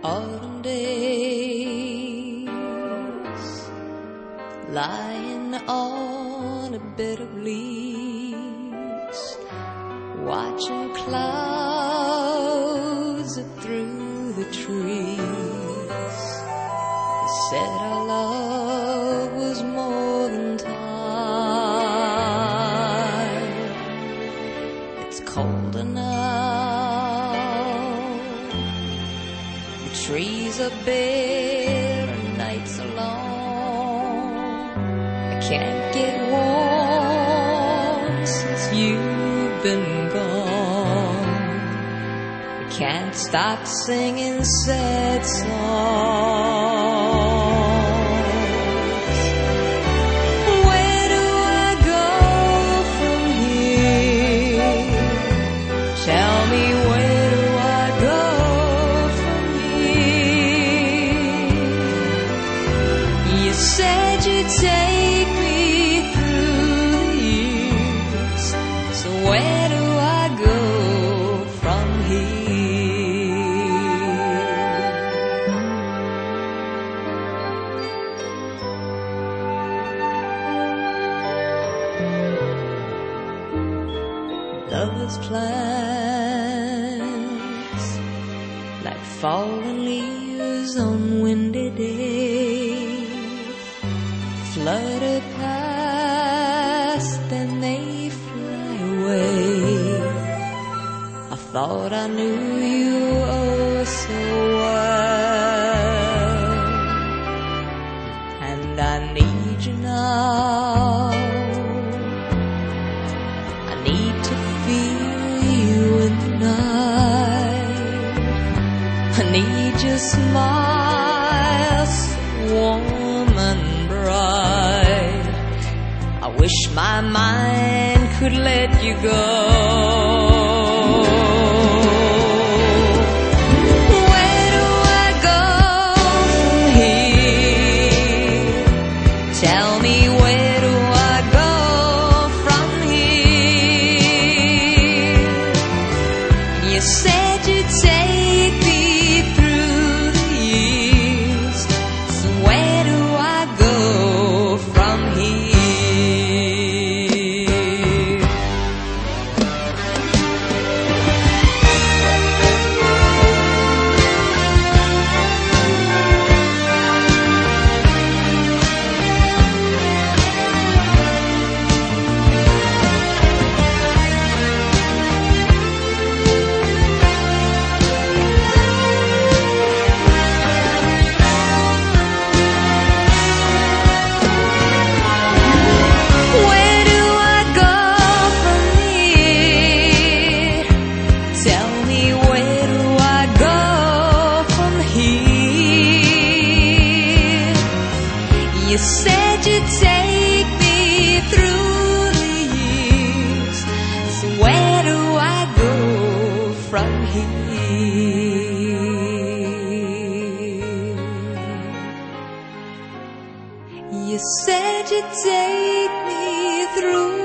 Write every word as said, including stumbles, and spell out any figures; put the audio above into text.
autumn days, lying on a bed of leaves, watching clouds through the trees. They said our love was more than time. It's colder now, the trees are bare and nights are long. I can't get warm since you've been gone. I can't stop singing sad songs. Where do I go from here? Tell me, where do I go from here? You said you'd take me through the years, so where do I go from here? Lovers' plans, like fallen leaves on windy days, flutter past and they fly away. I thought I knew you oh so well, and I need you now. I need to feel you in the night. I need your smile so warm and bright. I wish my mind could let you go. Where do I go from here? Tell me, where do I go from here? You said you'd take me through the years, so where do I go from here? Where do I go from here? Tell me, where do I go from here? You said you'd take me through the years, so where do I go from here? You said you'd take me through